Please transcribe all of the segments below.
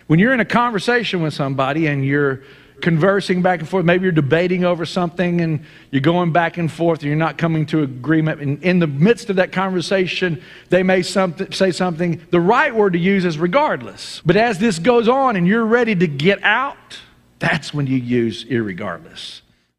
When you're in a conversation with somebody and you're conversing back and forth, maybe you're debating over something and you're going back and forth and you're not coming to agreement, and in the midst of that conversation they may say something, the right word to use is regardless. But as this goes on and you're ready to get out, that's when you use irregardless.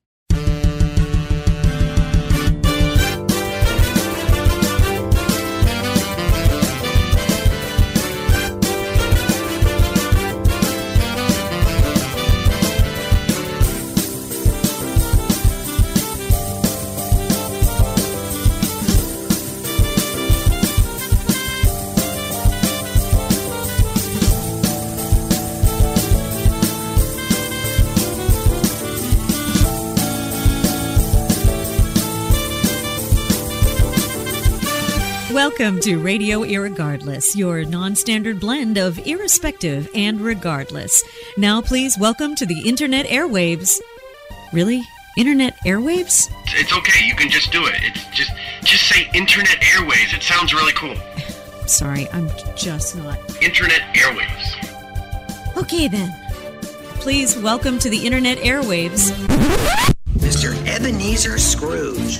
Welcome to Radio Irregardless, your non-standard blend of irrespective and regardless. Now please welcome to the Internet airwaves. Really? Internet airwaves? It's okay, you can just do it. It's just say Internet airwaves. It sounds really cool. Sorry, I'm just not. Internet airwaves. Okay then. Please welcome to the Internet airwaves, Mr. Ebenezer Scrooge.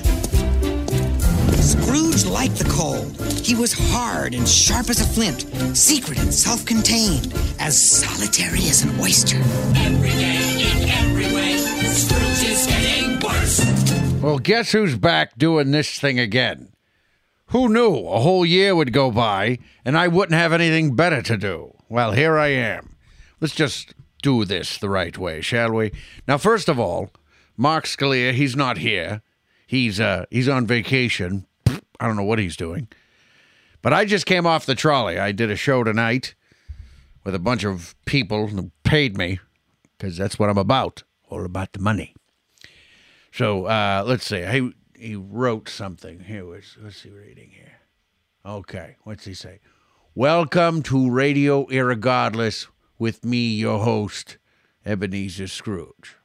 Scrooge liked the cold. He was hard and sharp as a flint, secret and self-contained, as solitary as an oyster. Every day in every way, Scrooge is getting worse. Well, guess who's back doing this thing again? Who knew a whole year would go by and I wouldn't have anything better to do? Well, here I am. Let's just do this the right way, shall we? Now, first of all, Mark Scalia, he's not here. He's on vacation. I don't know what he's doing. But I just came off the trolley. I did a show tonight with a bunch of people who paid me, because that's what I'm about, all about the money. So let's see. He wrote something. What's he reading here? Okay, what's he say? Welcome to Radio Irregardless with me, your host, Ebenezer Scrooge.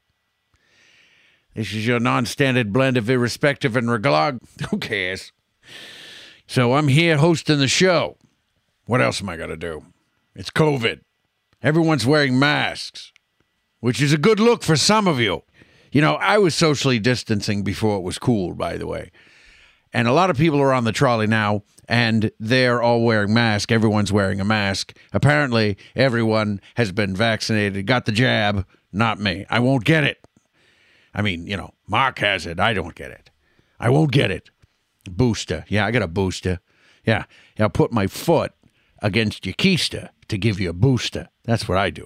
This is your non-standard blend of irrespective and regard. Who cares? So I'm here hosting the show. What else am I going to do? It's COVID. Everyone's wearing masks, which is a good look for some of you. You know, I was socially distancing before it was cool, by the way. And a lot of people are on the trolley now, and they're all wearing masks. Everyone's wearing a mask. Apparently, everyone has been vaccinated, got the jab. Not me. I won't get it. I mean, you know, Mark has it. I don't get it. I won't get it. Booster. Yeah, I got a booster. Yeah, I'll put my foot against your keister to give you a booster. That's what I do.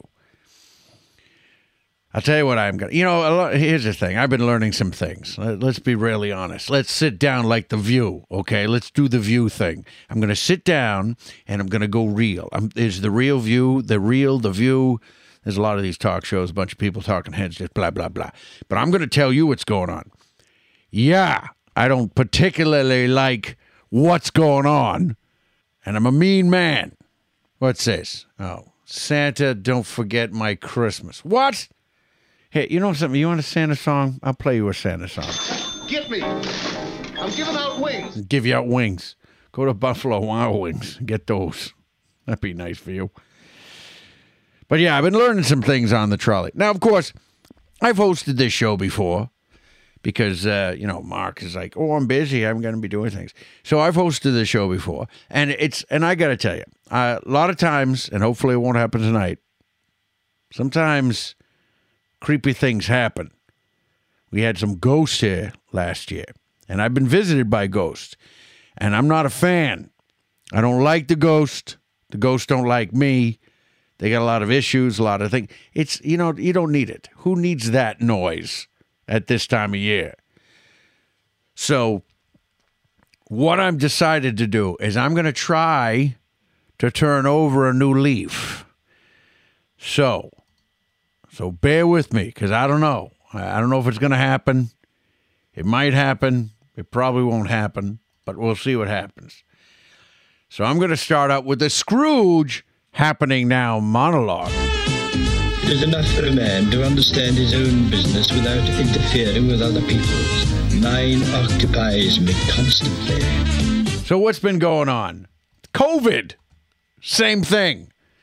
I'll tell you what I'm going to... You know, here's the thing. I've been learning some things. Let's be really honest. Let's sit down like The View, okay? Let's do The View thing. I'm going to sit down, and I'm going to go real. There's The Real View, The View... There's a lot of these talk shows, a bunch of people talking heads, just blah, blah, blah. But I'm going to tell you what's going on. Yeah, I don't particularly like what's going on, and I'm a mean man. What's this? Oh, Santa, don't forget my Christmas. What? Hey, you know something? You want a Santa song? I'll play you a Santa song. Get me. I'm giving out wings. Give you out wings. Go to Buffalo Wild Wings. Get those. That'd be nice for you. But yeah, I've been learning some things on the trolley. Now, of course, I've hosted this show before because, Mark is like, oh, I'm busy. I'm going to be doing things. So I've hosted this show before. And I got to tell you, a lot of times, and hopefully it won't happen tonight, sometimes creepy things happen. We had some ghosts here last year, and I've been visited by ghosts. And I'm not a fan. I don't like the ghost. The ghosts don't like me. They got a lot of issues, a lot of things. It's, you don't need it. Who needs that noise at this time of year? So what I'm decided to do is I'm going to try to turn over a new leaf. So bear with me, because I don't know. I don't know if it's going to happen. It might happen. It probably won't happen, but we'll see what happens. So I'm going to start out with the Scrooge happening now monologue. It is enough for a man to understand his own business without interfering with other people's. Mine occupies me constantly. So what's been going on? COVID. Same thing.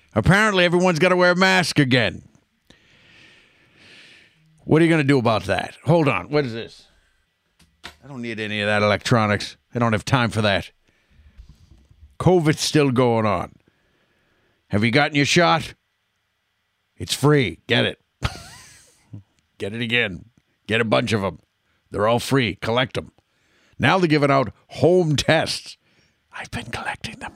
Apparently, everyone's got to wear a mask again. What are you going to do about that? Hold on. What is this? I don't need any of that electronics. I don't have time for that. COVID's still going on. Have you gotten your shot? It's free. Get it. Get it again. Get a bunch of them. They're all free. Collect them. Now they're giving out home tests. I've been collecting them.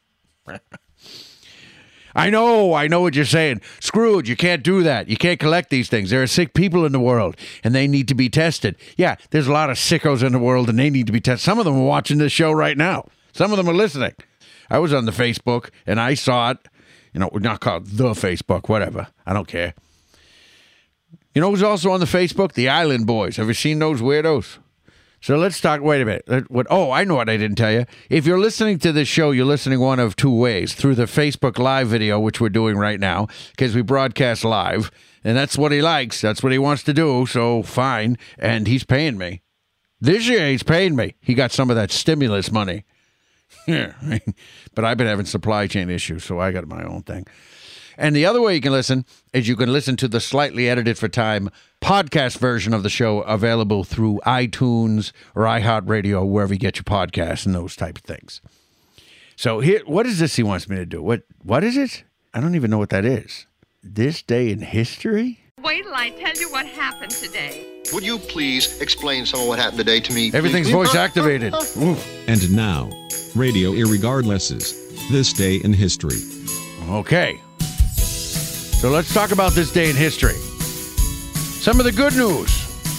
I know what you're saying. Scrooge, you can't do that. You can't collect these things. There are sick people in the world, and they need to be tested. Yeah, there's a lot of sickos in the world, and they need to be tested. Some of them are watching this show right now. Some of them are listening. I was on the Facebook, and I saw it. You know, we're not called the Facebook, whatever. I don't care. You know who's also on the Facebook? The Island Boys. Have you seen those weirdos? So let's talk. Wait a minute. Oh, I know what I didn't tell you. If you're listening to this show, you're listening one of two ways. Through the Facebook Live video, which we're doing right now, because we broadcast live. And that's what he likes. That's what he wants to do. So fine. And he's paying me. This year, he's paying me. He got some of that stimulus money. Yeah. But I've been having supply chain issues, so I got my own thing. And the other way you can listen is you can listen to the slightly edited for time podcast version of the show available through iTunes or iHeartRadio, wherever you get your podcasts and those type of things. So here, what is this he wants me to do? What is it? I don't even know what that is. This day in history? Wait till I tell you what happened today. Would you please explain some of what happened today to me? Everything's please? voice activated. And now, Radio Irregardless's This Day in History. Okay. So let's talk about this day in history. Some of the good news.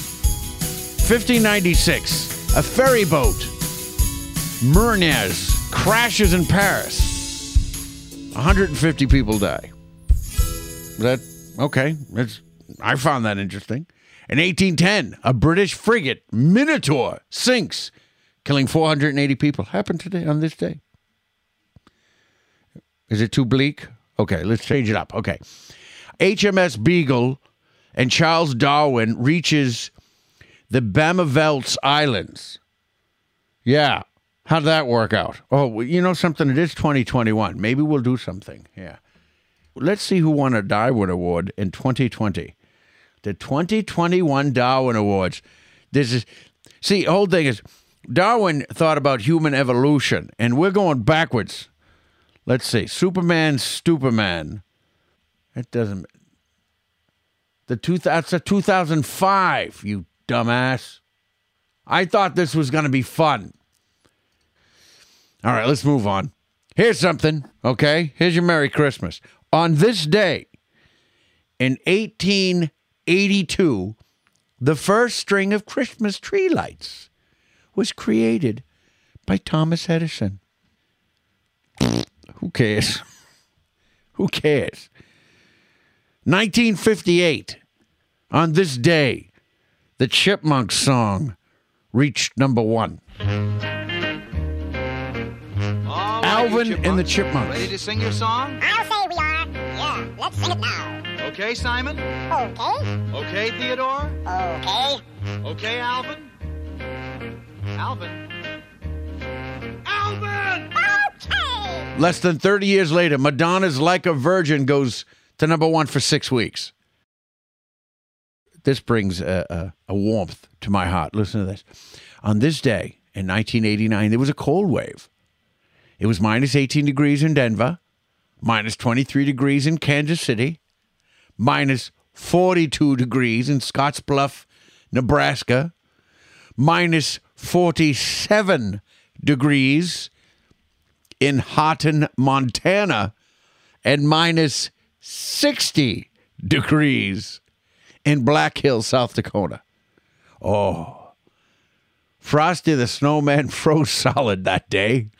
1596, a ferry boat, Meurnes, crashes in Paris. 150 people die. I found that interesting. In 1810, a British frigate, Minotaur, sinks, killing 480 people. Happened today on this day. Is it too bleak? Okay, let's change it up. Okay. HMS Beagle and Charles Darwin reaches the Bamavelts Islands. Yeah. How'd that work out? Oh, well, you know something? It is 2021. Maybe we'll do something. Yeah. Let's see who won a Darwin Award in 2020. The 2021 Darwin Awards. The whole thing is Darwin thought about human evolution, and we're going backwards. Let's see. Superman, Stuperman. It doesn't. That's a 2005, you dumbass. I thought this was going to be fun. All right, let's move on. Here's something, okay? Here's your Merry Christmas. On this day, in 1882, the first string of Christmas tree lights was created by Thomas Edison. Who cares? Who cares? 1958, on this day, the Chipmunks song reached number 1. Alvin and the Chipmunks. Ready to sing your song? I'll say we are. Yeah, let's sing it now. Okay, Simon? Okay. Okay, Theodore? Okay. Okay, Alvin? Alvin? Alvin! Okay! Less than 30 years later, Madonna's Like a Virgin goes to number 1 for 6 weeks. This brings a warmth to my heart. Listen to this. On this day, in 1989, there was a cold wave. It was minus 18 degrees in Denver, minus 23 degrees in Kansas City, minus 42 degrees in Scottsbluff, Nebraska, minus 47 degrees in Houghton, Montana, and minus 60 degrees in Black Hill, South Dakota. Oh, Frosty the Snowman froze solid that day.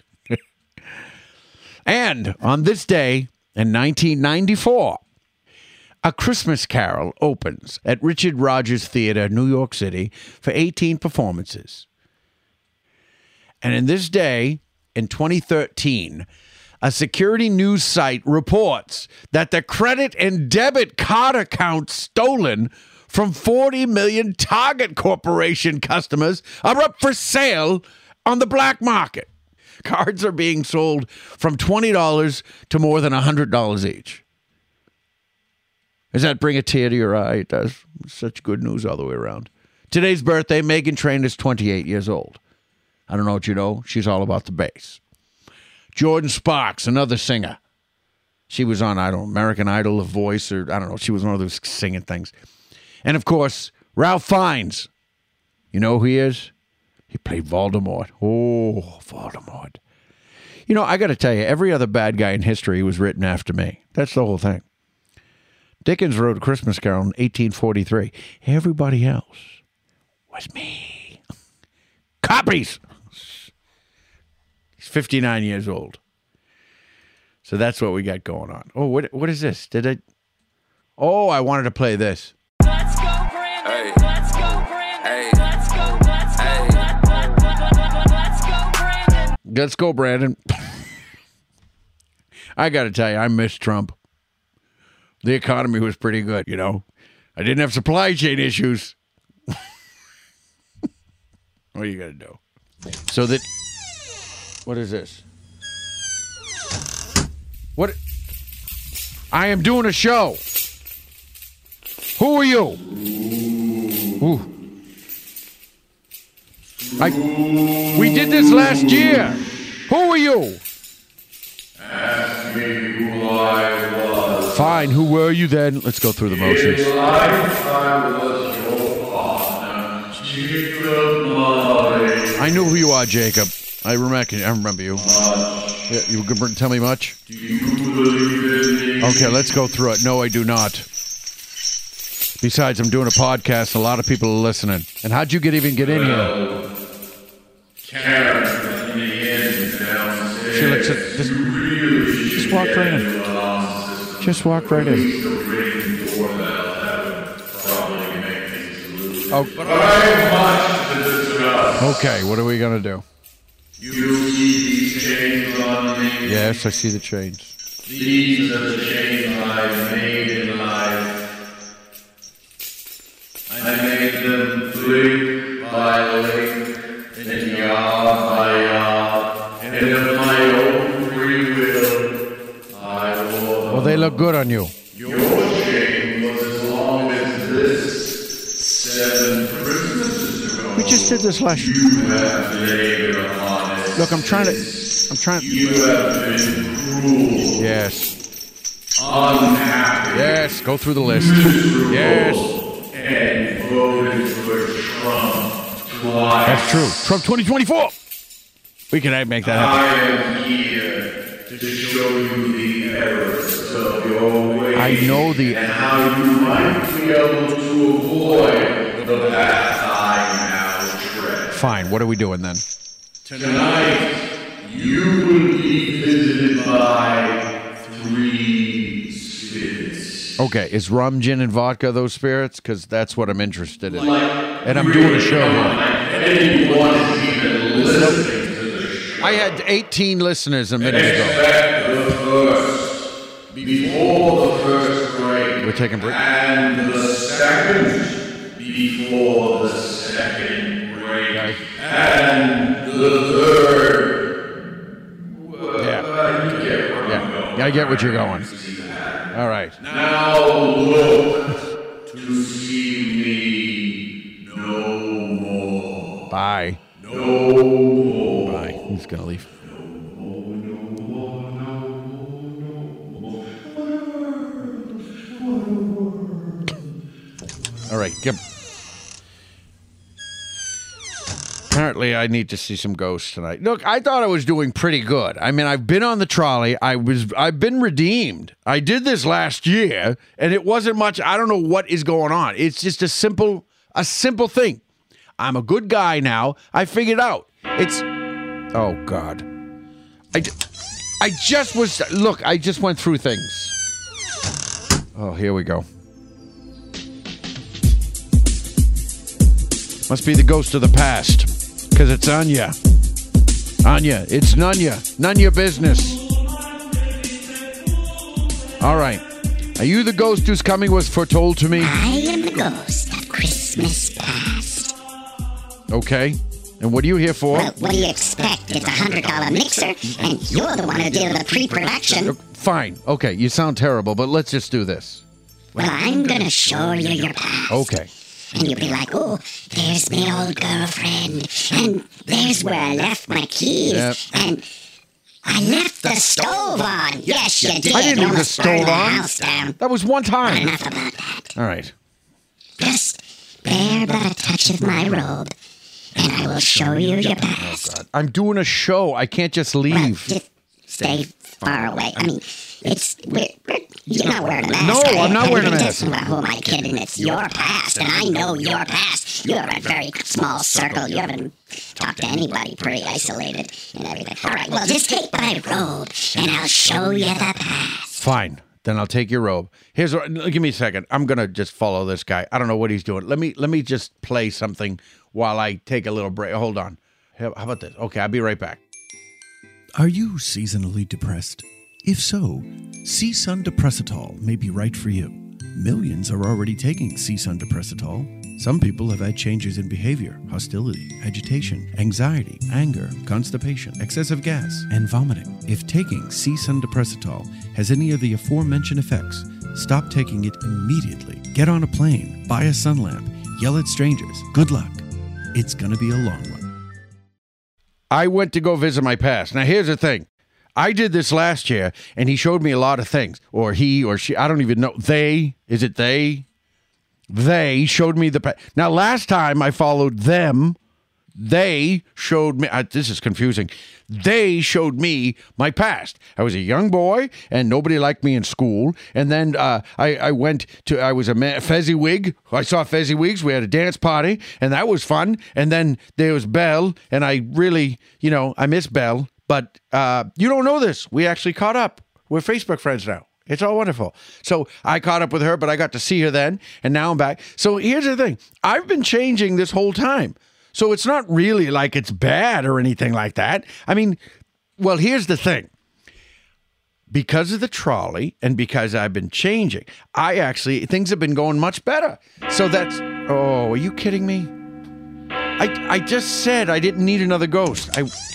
And on this day in 1994, A Christmas Carol opens at Richard Rogers Theater, New York City, for 18 performances. And in this day, in 2013, a security news site reports that the credit and debit card accounts stolen from 40 million Target Corporation customers are up for sale on the black market. cards are being sold from $20 to more than $100 each. Does that bring a tear to your eye? It does. Such good news all the way around. Today's birthday, Meghan Trainor is 28 years old. I don't know what you know. She's all about the bass. Jordan Sparks, another singer. She was on, American Idol, The Voice, or I don't know. She was one of those singing things. And, of course, Ralph Fiennes. You know who he is? He played Voldemort. Oh, Voldemort. You know, I got to tell you, every other bad guy in history was written after me. That's the whole thing. Dickens wrote A Christmas Carol in 1843. Everybody else was me. Copies! He's 59 years old. So that's what we got going on. Oh, what is this? Oh, I wanted to play this. Let's go, Brandon. Hey. Let's go, Brandon. Hey. Let's go. Let's go. Hey. Let's go, Brandon. Let's go, Brandon. I got to tell you, I miss Trump. The economy was pretty good, you know. I didn't have supply chain issues. What are you going to do? So that... What is this? What? I am doing a show. Who are you? Ooh. We did this last year. Who are you? Ask me who I was. Fine, who were you then? Let's go through the motions. In life I was your partner, Jacob Marley. I knew who you are, Jacob. I remember you. Yeah, you can tell me much? Do you believe in me? Okay, let's go through it. No, I do not. Besides, I'm doing a podcast. A lot of people are listening. And how'd you even get in here? Karen let me in downstairs. She looks at this. Just walk right in. Just walk right in. Oh. Okay, what are we going to do? You see these chains on me? Yes, I see the chains. These are the chains I made in life. I made them link by link, and yard by yard, and of my own free will, I wore them. Well, they look good on you. Your chain was as long as this 7 Christmases ago. We just did this last year. You have labored upon it. Look, I'm trying to. You have been cruel. Yes. Unhappy. Yes, go through the list. Yes. And voted for Trump twice. That's true. Trump 2024. We can make that happen. I am here to show you the errors of your ways. I know the. And how you might be able to avoid the path I now tread. Fine. What are we doing then? Tonight, you will be visited by 3 spirits. Okay, is rum, gin, and vodka those spirits? Because that's what I'm interested in. And I'm doing a show here. Anyone is even listening to the show. I had 18 listeners a minute ago. Expect the first, before the first grade. We're taking a break. And the second, before the second grade. Okay. And the third. Yeah, I get what you're going. All right. Now look to see me no more. Bye. No more. Bye. He's going to leave. All right. Apparently, I need to see some ghosts tonight. Look, I thought I was doing pretty good. I mean, I've been on the trolley. I've been redeemed. I did this last year, and it wasn't much. I don't know what is going on. It's just a simple thing. I'm a good guy now. I figured out. It's, oh God. I just went through things. Oh, here we go. Must be the ghost of the past. Because it's Anya. Anya, it's Nunya. None your business. All right. Are you the ghost whose coming was foretold to me? I am the ghost of Christmas past. Okay. And what are you here for? Well, what do you expect? It's a $100 mixer, and you're the one who did the pre-production. Fine. Okay, you sound terrible, but let's just do this. Well, I'm gonna show you your past. Okay. And you'll be like, oh, there's my old girlfriend, and there's where I left my keys, and I left the stove on. Yes, you did. I didn't leave the Almost burned stove the on. house down. That was one time. Enough about that. All right. Just bear but a touch of my robe, and I will show you your past. God. I'm doing a show. I can't just leave. Well, just stay far away. I mean, you're not wearing a mask. No, are you? I'm not wearing a mask. Well, who am I kidding? It's your past, and I know your past. You're a very small circle. You haven't talked to anybody, pretty isolated and everything. All right, well, just take my robe, and I'll show you the past. Fine. Then I'll take your robe. Here's what, give me a second. I'm gonna just follow this guy. I don't know what he's doing. Let me just play something while I take a little break. Hold on. How about this? Okay, I'll be right back. Are you seasonally depressed? If so, C-Sun Depressitol may be right for you. Millions are already taking C-Sun Depressitol. Some people have had changes in behavior, hostility, agitation, anxiety, anger, constipation, excessive gas, and vomiting. If taking C-Sun Depressitol has any of the aforementioned effects, stop taking it immediately. Get on a plane, buy a sun lamp, yell at strangers. Good luck. It's going to be a long one. I went to go visit my past. Now, here's the thing. I did this last year, and he showed me a lot of things. Or he or she, I don't even know. They, is it they? They showed me the past. Now, last time I followed them, they showed me, this is confusing. They showed me my past. I was a young boy, and nobody liked me in school. And then I was a Fezziwig. I saw Fezziwigs. We had a dance party, and that was fun. And then there was Belle, and I really, I miss Belle. But you don't know this. We actually caught up. We're Facebook friends now. It's all wonderful. So I caught up with her, but I got to see her then, and now I'm back. So here's the thing. I've been changing this whole time. So it's not really like it's bad or anything like that. I mean, well, here's the thing. Because of the trolley and because I've been changing, things have been going much better. So that's, are you kidding me? I just said I didn't need another ghost.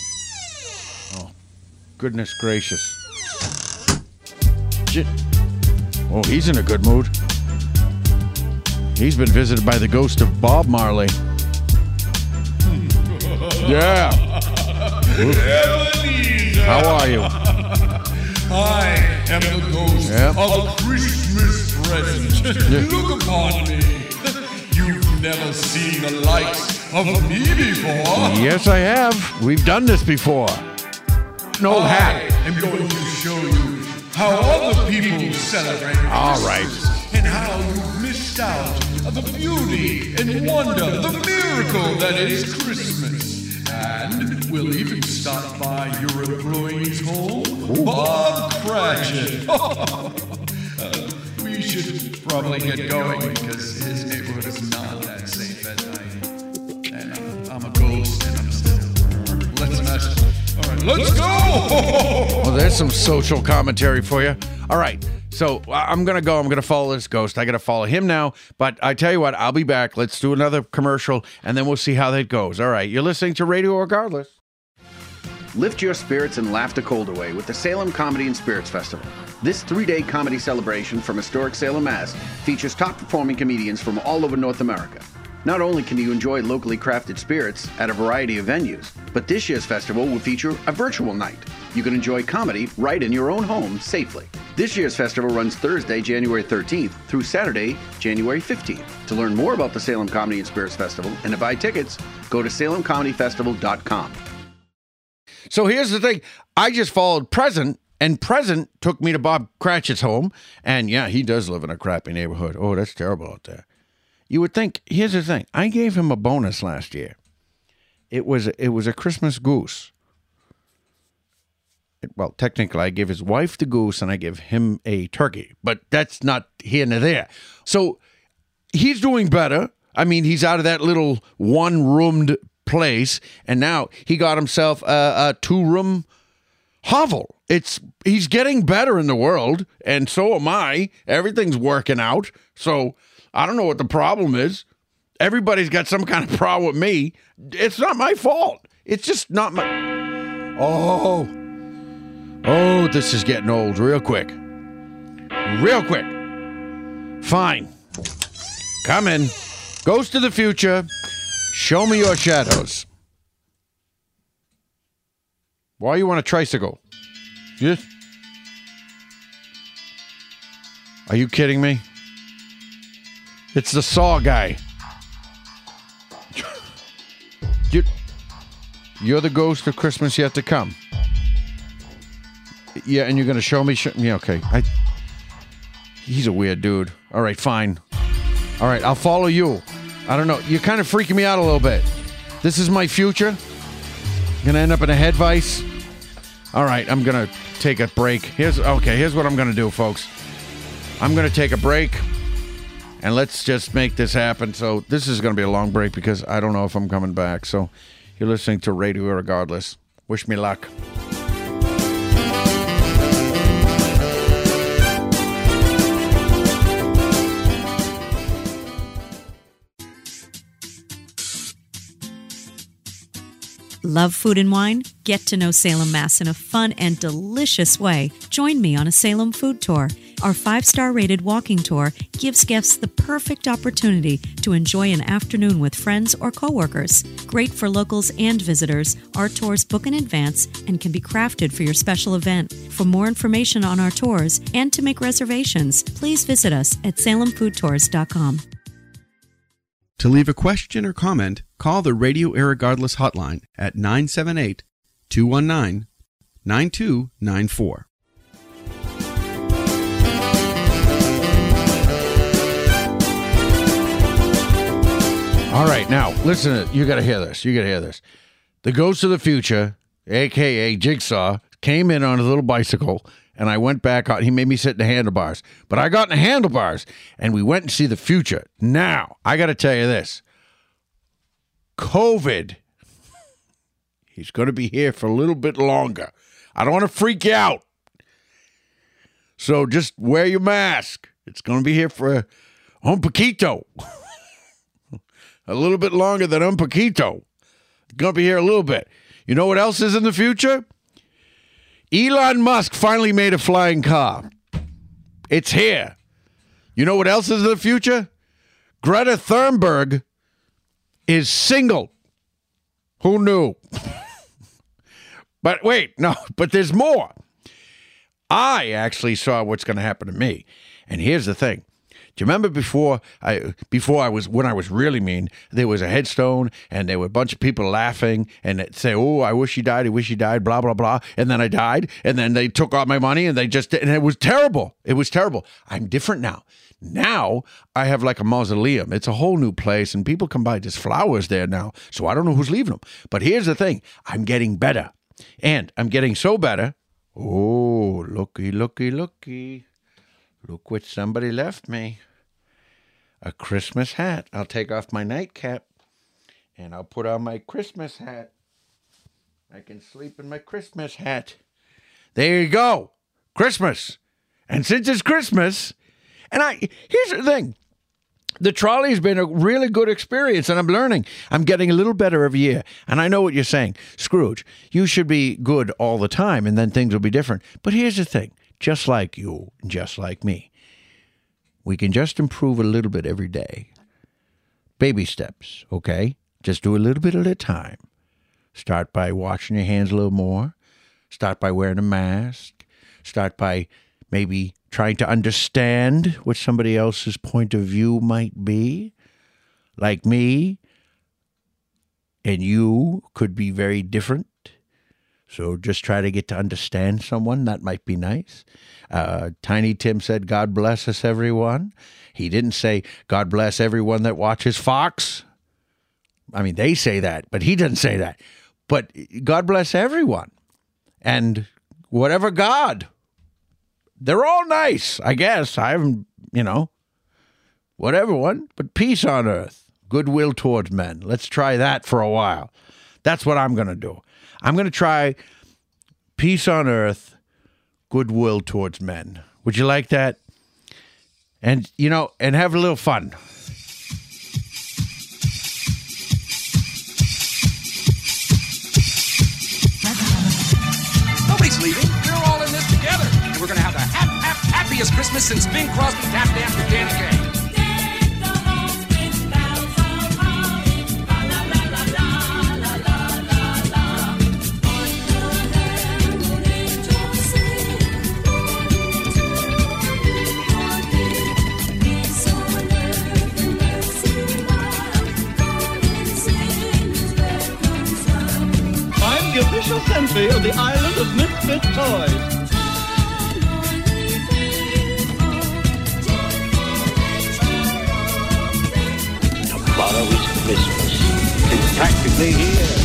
Oh, goodness gracious. Oh, he's in a good mood. He's been visited by the ghost of Bob Marley. Yeah. How are you? I am the ghost of a Christmas present. Look upon me. You've never seen the likes of me before. Yes, I have. We've done this before. An old hat. I'm going to show you how other people celebrate Christmas and how you've missed out on the beauty and wonder, the miracle that is Christmas. And we'll even stop by your employee's home, Bob Cratchit. We should probably get going because his neighborhood is not that safe at night. And I'm a ghost and I'm still. Let's not. All right, let's go! Well, there's some social commentary for you. All right, so I'm going to go. I'm going to follow this ghost. I got to follow him now. But I tell you what, I'll be back. Let's do another commercial, and then we'll see how that goes. All right, you're listening to Radio Regardless. Lift your spirits and laugh the cold away with the Salem Comedy and Spirits Festival. This 3-day comedy celebration from historic Salem, Mass. features top-performing comedians from all over North America. Not only can you enjoy locally crafted spirits at a variety of venues, but this year's festival will feature a virtual night. You can enjoy comedy right in your own home safely. This year's festival runs Thursday, January 13th through Saturday, January 15th. To learn more about the Salem Comedy and Spirits Festival and to buy tickets, go to salemcomedyfestival.com. So here's the thing. I just followed Present, and Present took me to Bob Cratchit's home. And yeah, he does live in a crappy neighborhood. Oh, that's terrible out there. You would think, here's the thing. I gave him a bonus last year. It was a Christmas goose. Well, technically, I give his wife the goose and I give him a turkey. But that's not here nor there. So he's doing better. I mean, he's out of that little one-roomed place. And now he got himself a 2-room hovel. He's getting better in the world. And so am I. Everything's working out. So I don't know what the problem is. Everybody's got some kind of problem with me. It's not my fault. It's just not my... Oh, this is getting old real quick. Real quick. Fine. Come in. Ghost of the future. Show me your shadows. Why you want a tricycle? Yes. Are you kidding me? It's the Saw guy. You're the ghost of Christmas yet to come. Yeah, and you're going to show me... yeah, okay. He's a weird dude. All right, fine. All right, I'll follow you. I don't know. You're kind of freaking me out a little bit. This is my future. I'm going to end up in a head vice. All right, I'm going to take a break. Here's what I'm going to do, folks. I'm going to take a break, and let's just make this happen. So this is going to be a long break because I don't know if I'm coming back. So you're listening to Radio Irregardless. Wish me luck. Love food and wine? Get to know Salem, Mass in a fun and delicious way. Join me on a Salem food tour. Our 5-star rated walking tour gives guests the perfect opportunity to enjoy an afternoon with friends or coworkers. Great for locals and visitors, our tours book in advance and can be crafted for your special event. For more information on our tours and to make reservations, please visit us at salemfoodtours.com. To leave a question or comment, call the Radio Irregardless hotline at 978-219-9294. All right, now, listen, you got to hear this. You got to hear this. The Ghost of the Future, a.k.a. Jigsaw, came in on a little bicycle, and I went back out. He made me sit in the handlebars. But I got in the handlebars, and we went and see the future. Now, I got to tell you this. COVID, he's going to be here for a little bit longer. I don't want to freak you out. So just wear your mask. It's going to be here for un poquito. A little bit longer than un poquito. It's going to be here a little bit. You know what else is in the future? Elon Musk finally made a flying car. It's here. You know what else is in the future? Greta Thunberg is single. Who knew? But wait, no, but there's more. I actually saw what's going to happen to me. And here's the thing. Do you remember when I was really mean, there was a headstone and there were a bunch of people laughing and they'd say, oh, I wish he died, blah, blah, blah. And then I died and then they took all my money and and it was terrible. It was terrible. I'm different now. Now I have like a mausoleum. It's a whole new place and people come by. There's flowers there now. So I don't know who's leaving them. But here's the thing. I'm getting better. And I'm getting so better. Oh, looky, looky, looky. Look what somebody left me. A Christmas hat. I'll take off my nightcap and I'll put on my Christmas hat. I can sleep in my Christmas hat. There you go. Christmas. And since it's Christmas, here's the thing. The trolley's been a really good experience and I'm learning. I'm getting a little better every year. And I know what you're saying. Scrooge, you should be good all the time and then things will be different. But here's the thing. Just like you, just like me. We can just improve a little bit every day. Baby steps, okay? Just do a little bit at a time. Start by washing your hands a little more. Start by wearing a mask. Start by maybe trying to understand what somebody else's point of view might be. Like me and you could be very different. So just try to get to understand someone. That might be nice. Tiny Tim said, God bless us, everyone. He didn't say, God bless everyone that watches Fox. I mean, they say that, but he didn't say that. But God bless everyone. And whatever God. They're all nice, I guess. I haven't, whatever one. But peace on earth. Goodwill towards men. Let's try that for a while. That's what I'm going to do. I'm going to try peace on earth, goodwill towards men. Would you like that? And, and have a little fun. happiest Christmas since Bing Crosby tap danced with Danny Kaye. I'm the official sensei of the island of misfit toys. Tomorrow is Christmas. It's practically here.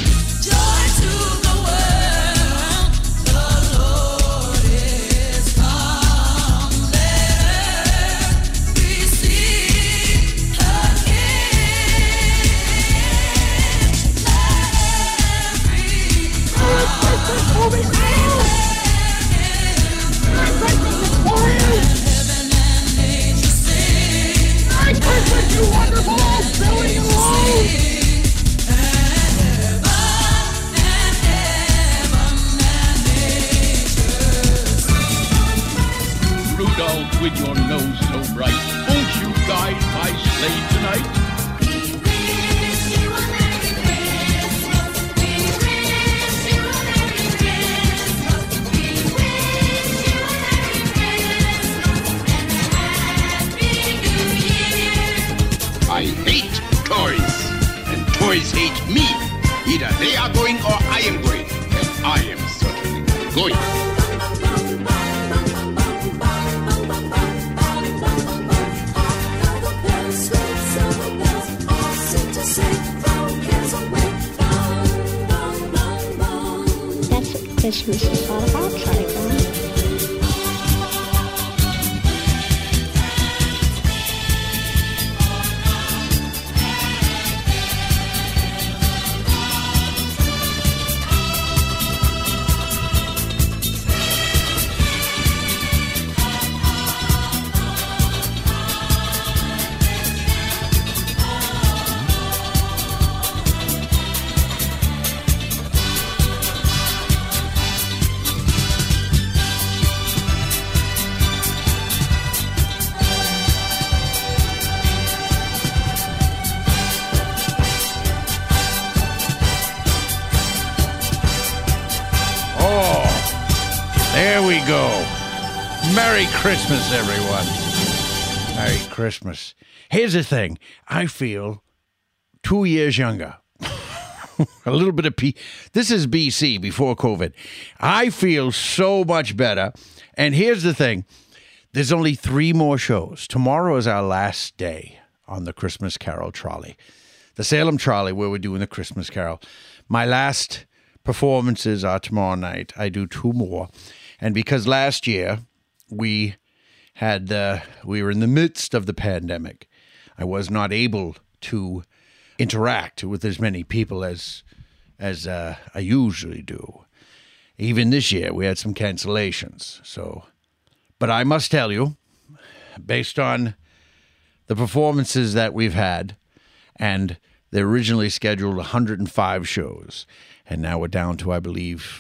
Rudolph, with your nose so bright, won't you guide my sleigh tonight? I hate toys, and toys hate me. Either they are going or I am going, and I am certainly going. That's what Christmas is all about, Charlie Brown. There we go. Merry Christmas, everyone. Merry Christmas. Here's the thing. I feel 2 years younger. A little bit of This is BC, before COVID. I feel so much better. And here's the thing. There's only 3 more shows. Tomorrow is our last day on the Christmas Carol Trolley. The Salem Trolley, where we're doing the Christmas Carol. My last performances are tomorrow night. I do 2 more. And because last year we were in the midst of the pandemic, I was not able to interact with as many people as I usually do. Even this year we had some cancellations. But I must tell you, based on the performances that we've had, and they originally scheduled 105 shows, and now we're down to, I believe,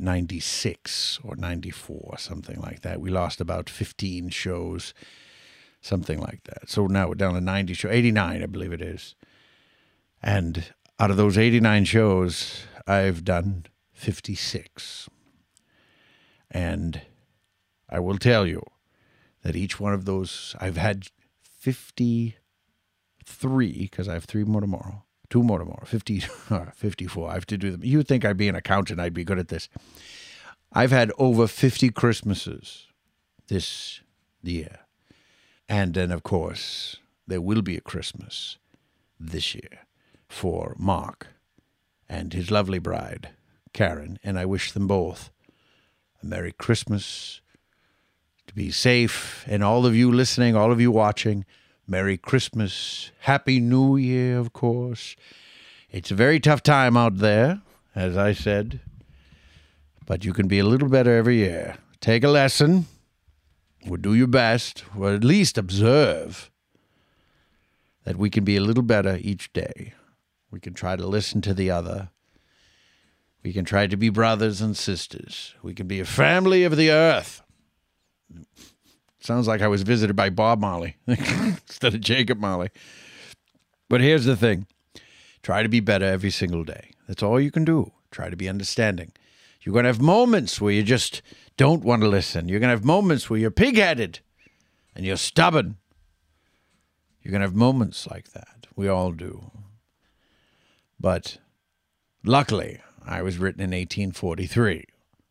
96 or 94, something like that. We lost about 15 shows, something like that. So now we're down to 90 shows, 89, I believe it is. And out of those 89 shows, I've done 56. And I will tell you that each one of those, I've had 53, because I have 3 more tomorrow. 2 more tomorrow, 54. I have to do them. You would think I'd be an accountant. I'd be good at this. I've had over 50 Christmases this year. And then, of course, there will be a Christmas this year for Mark and his lovely bride, Karen. And I wish them both a Merry Christmas, to be safe. And all of you listening, all of you watching, Merry Christmas. Happy New Year, of course. It's a very tough time out there, as I said. But you can be a little better every year. Take a lesson. Or do your best. Or at least observe that we can be a little better each day. We can try to listen to the other. We can try to be brothers and sisters. We can be a family of the earth. Sounds like I was visited by Bob Marley instead of Jacob Marley. But here's the thing. Try to be better every single day. That's all you can do. Try to be understanding. You're going to have moments where you just don't want to listen. You're going to have moments where you're pig-headed and you're stubborn. You're going to have moments like that. We all do. But luckily, I was written in 1843.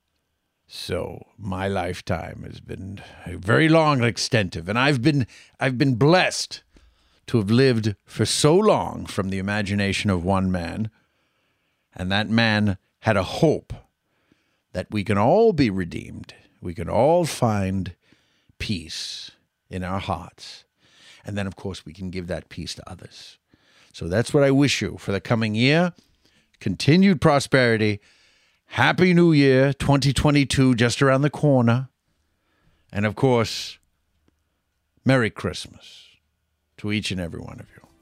So my lifetime has been very long and extensive. And I've been blessed to have lived for so long from the imagination of one man. And that man had a hope that we can all be redeemed. We can all find peace in our hearts. And then, of course, we can give that peace to others. So that's what I wish you for the coming year. Continued prosperity. Happy New Year, 2022, just around the corner. And, of course, Merry Christmas to each and every one of you.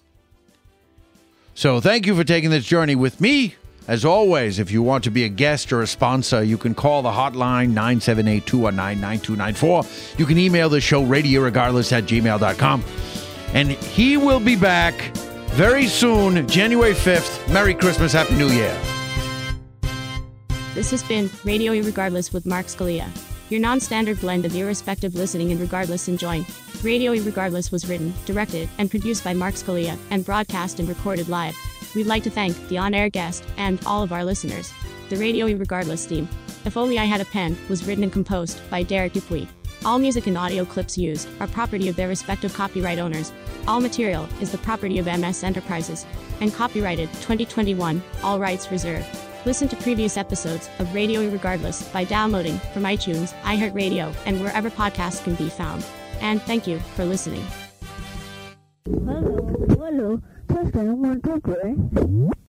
So thank you for taking this journey with me. As always, if you want to be a guest or a sponsor, you can call the hotline 978-219-9294. You can email the show radioregardless@gmail.com. And he will be back very soon, January 5th. Merry Christmas, Happy New Year. This has been Radio Irregardless with Mark Scalia, your non-standard blend of irrespective listening and regardless enjoying. Radio Irregardless was written, directed, and produced by Mark Scalia and broadcast and recorded live. We'd like to thank the on-air guest and all of our listeners. The Radio Irregardless theme, If Only I Had a Pen, was written and composed by Derek Dupuy. All music and audio clips used are property of their respective copyright owners. All material is the property of MS Enterprises and copyrighted 2021, all rights reserved. Listen to previous episodes of Radio Irregardless by downloading from iTunes, iHeartRadio, and wherever podcasts can be found. And thank you for listening. Hello. Testing 1, 2, 3.